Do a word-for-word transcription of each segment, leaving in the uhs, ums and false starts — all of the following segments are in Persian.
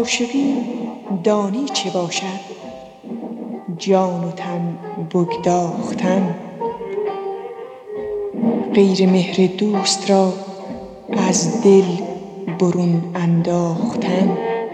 عاشقی دانی چه باشد؟ جان و تن بگداختن. غیر مهر دوست را از دل برون انداختن.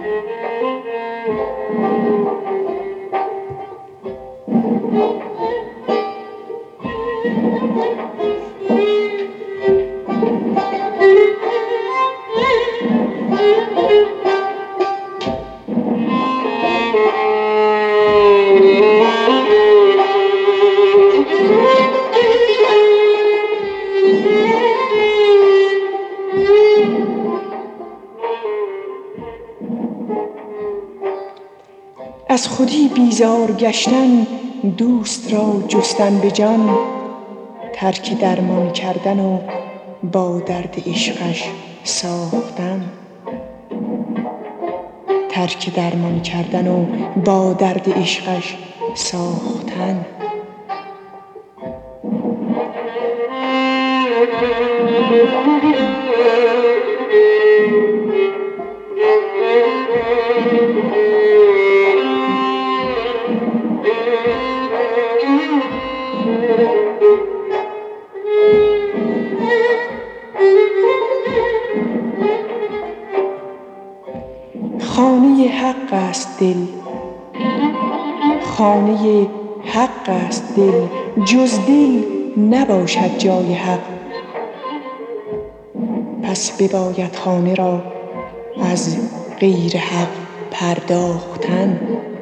از خودی بیزار گشتن دوست را جستن به جان. ترک درمان کردن و با درد عشقش ساختن. ترک درمان کردن و با درد عشقش ساختن. خانه حق است دل، خانه حق است دل، جز دل نباشد جای حق. پس بباید خانه را از غیر حق پرداختن.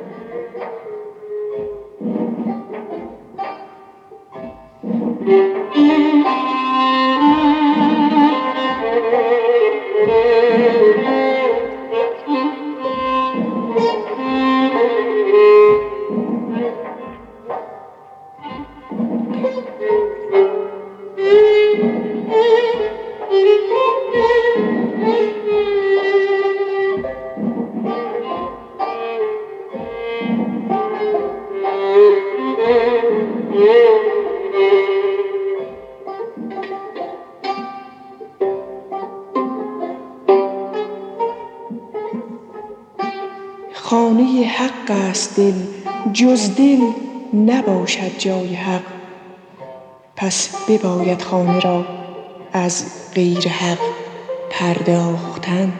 خانه حق است دل، جز دل نباشد جای حق. پس بباید خانه را از غیر حق پرداختن.